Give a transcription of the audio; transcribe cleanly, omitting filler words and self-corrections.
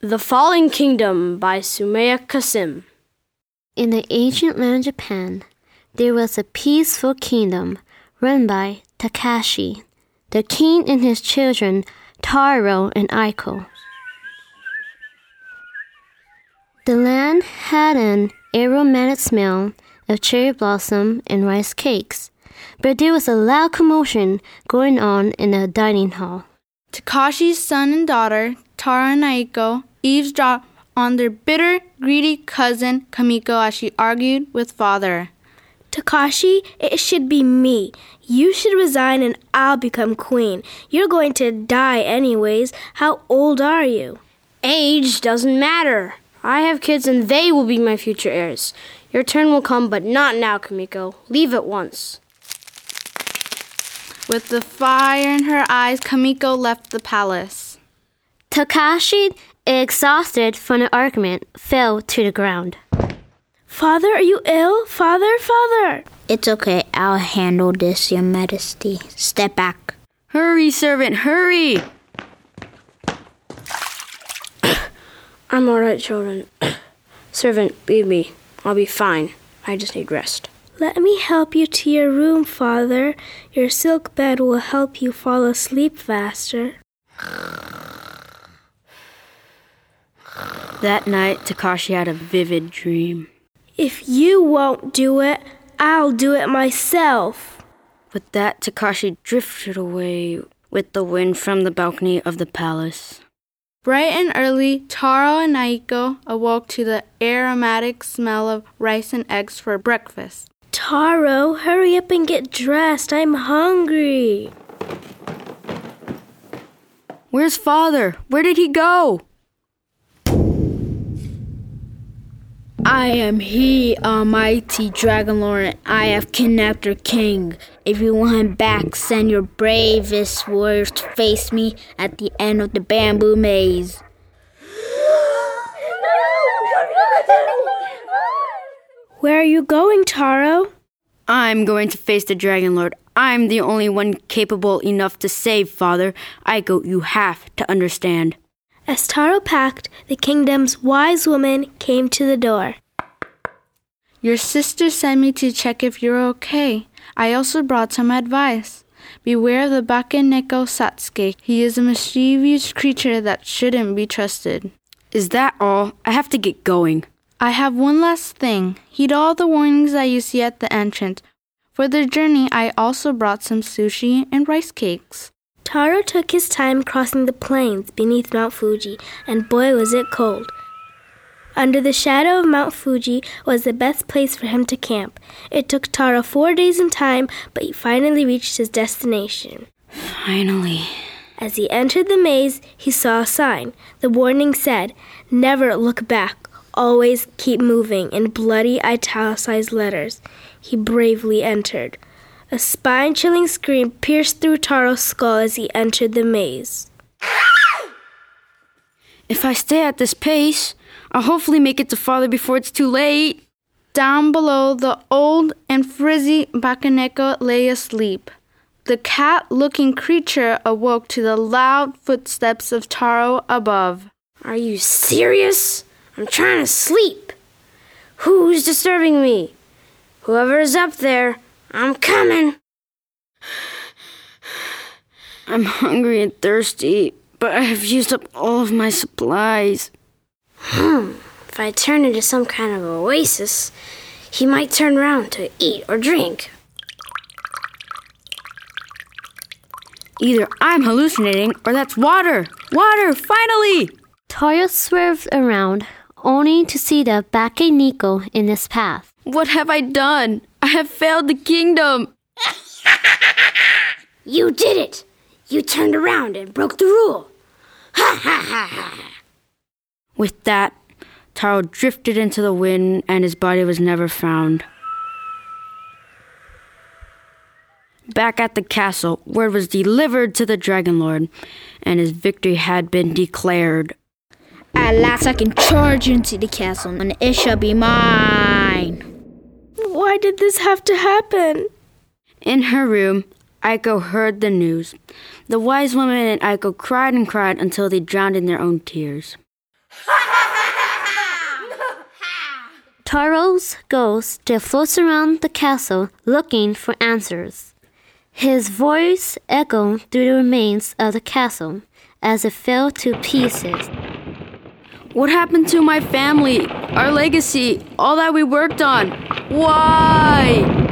The Falling Kingdom by Sumaya Kasim. In the ancient land of Japan, there was a peaceful kingdom run by Takashi, the king and his children Taro and Aiko. The land had an aromatic smell of cherry blossom and rice cakes, but there was a loud commotion going on in the dining hall. Takashi's son and daughter, Taro and Aiko, eavesdropped on their bitter, greedy cousin Kamiko as she argued with father. Takashi, it should be me. You should resign and I'll become queen. You're going to die anyways. How old are you? Age doesn't matter. I have kids and they will be my future heirs. Your turn will come, but not now, Kamiko. Leave at once. With the fire in her eyes, Kamiko left the palace. Takashi, exhausted from the argument, fell to the ground. Father, are you ill? Father! It's okay. I'll handle this, Your Majesty. Step back. Hurry, servant, hurry! I'm all right, children. Servant, leave me. I'll be fine. I just need rest. Let me help you to your room, Father. Your silk bed will help you fall asleep faster. That night, Takashi had a vivid dream. If you won't do it, I'll do it myself. With that, Takashi drifted away with the wind from the balcony of the palace. Bright and early, Taro and Aiko awoke to the aromatic smell of rice and eggs for breakfast. Taro, hurry up and get dressed. I'm hungry. Where's father? Where did he go? I am he, almighty Dragon Lord. I have kidnapped your king. If you want him back, send your bravest warriors to face me at the end of the bamboo maze. Where are you going, Taro? I'm going to face the Dragon Lord. I'm the only one capable enough to save father. Aiko, you have to understand. As Taro packed, the kingdom's wise woman came to the door. Your sister sent me to check if you're okay. I also brought some advice. Beware of the Bakeneko Satsuki. He is a mischievous creature that shouldn't be trusted. Is that all? I have to get going. I have one last thing. Heed all the warnings that you see at the entrance. For the journey, I also brought some sushi and rice cakes. Taro took his time crossing the plains beneath Mount Fuji, and boy was it cold. Under the shadow of Mount Fuji was the best place for him to camp. It took Taro 4 days in time, but he finally reached his destination. Finally. As he entered the maze, he saw a sign. The warning said, "Never look back. Always keep moving," in bloody italicized letters. He bravely entered. A spine-chilling scream pierced through Taro's skull as he entered the maze. If I stay at this pace, I'll hopefully make it to father before it's too late. Down below, the old and frizzy Bakeneko lay asleep. The cat-looking creature awoke to the loud footsteps of Taro above. Are you serious? I'm trying to sleep. Who's disturbing me? Whoever's up there, I'm coming. I'm hungry and thirsty, but I have used up all of my supplies. If I turn into some kind of oasis, he might turn around to eat or drink. Either I'm hallucinating or that's water. Water, finally! Taro swerved around, only to see the Bakeneko in his path. What have I done? I have failed the kingdom. You did it! You turned around and broke the rule. Ha ha ha ha! With that, Taro drifted into the wind and his body was never found. Back at the castle, word was delivered to the Dragon Lord, and his victory had been declared. At last I can charge into the castle, and it shall be mine. Why did this have to happen? In her room, Aiko heard the news. The wise woman and Aiko cried and cried until they drowned in their own tears. Taro's ghost still floats around the castle looking for answers. His voice echoed through the remains of the castle as it fell to pieces. What happened to my family, our legacy, all that we worked on? Why?